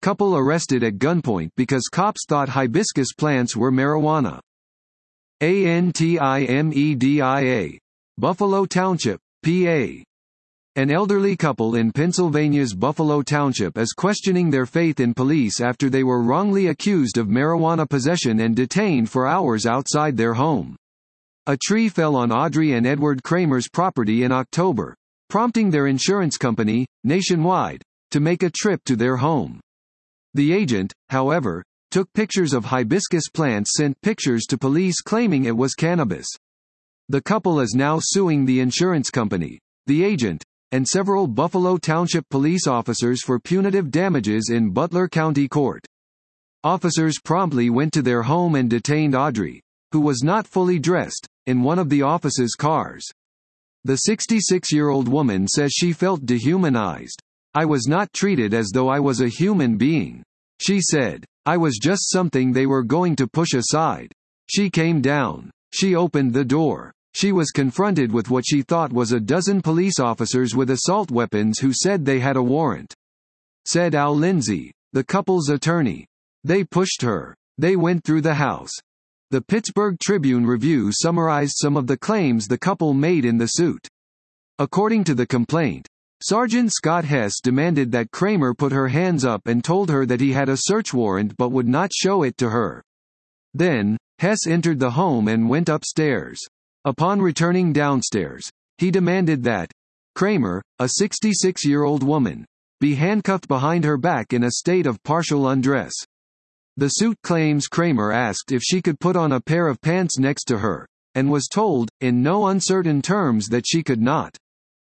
Couple arrested at gunpoint because cops thought hibiscus plants were marijuana. ANTIMEDIA. Buffalo Township, PA. An elderly couple in Pennsylvania's Buffalo Township is questioning their faith in police after they were wrongly accused of marijuana possession and detained for hours outside their home. A tree fell on Audrey and Edward Kramer's property in October, prompting their insurance company, Nationwide, to make a trip to their home. The agent, however, took pictures of hibiscus plants, sent pictures to police claiming it was cannabis. The couple is now suing the insurance company, the agent, and several Buffalo Township police officers for punitive damages in Butler County Court. Officers promptly went to their home and detained Audrey, who was not fully dressed, in one of the office's cars. The 66-year-old woman says she felt dehumanized. "I was not treated as though I was a human being," she said. "I was just something they were going to push aside. She came down. She opened the door. She was confronted with what she thought was a dozen police officers with assault weapons who said they had a warrant," said Al Lindsay, the couple's attorney. "They pushed her. They went through the house." The Pittsburgh Tribune-Review summarized some of the claims the couple made in the suit. According to the complaint, Sergeant Scott Hess demanded that Kramer put her hands up and told her that he had a search warrant but would not show it to her. Then, Hess entered the home and went upstairs. Upon returning downstairs, he demanded that Kramer, a 66-year-old woman, be handcuffed behind her back in a state of partial undress. The suit claims Kramer asked if she could put on a pair of pants next to her, and was told, in no uncertain terms, that she could not.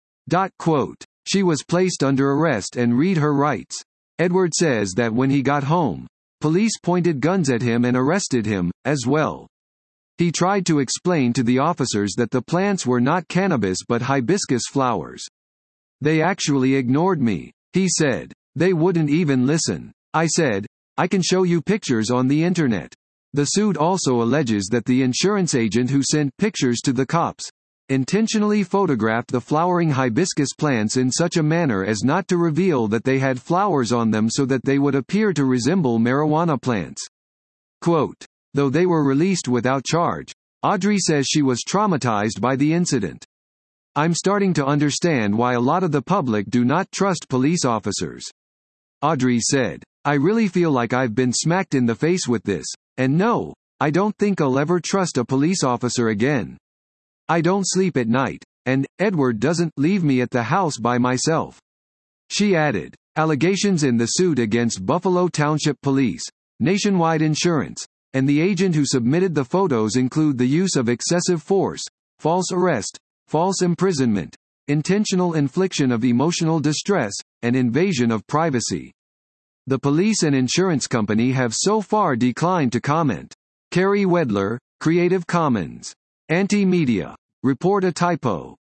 She was placed under arrest and read her rights. Edward says that when he got home, police pointed guns at him and arrested him, as well. He tried to explain to the officers that the plants were not cannabis but hibiscus flowers. "They actually ignored me," he said. "They wouldn't even listen. I said, I can show you pictures on the internet." The suit also alleges that the insurance agent who sent pictures to the cops intentionally photographed the flowering hibiscus plants in such a manner as not to reveal that they had flowers on them so that they would appear to resemble marijuana plants. Quote, "Though they were released without charge, Audrey says she was traumatized by the incident. I'm starting to understand why a lot of the public do not trust police officers," Audrey said. "I really feel like I've been smacked in the face with this, and no, I don't think I'll ever trust a police officer again. I don't sleep at night, and Edward doesn't leave me at the house by myself," she added. Allegations in the suit against Buffalo Township Police, Nationwide Insurance, and the agent who submitted the photos include the use of excessive force, false arrest, false imprisonment, intentional infliction of emotional distress, and invasion of privacy. The police and insurance company have so far declined to comment. Kerry Wedler, Creative Commons. Anti-Media. Report a typo.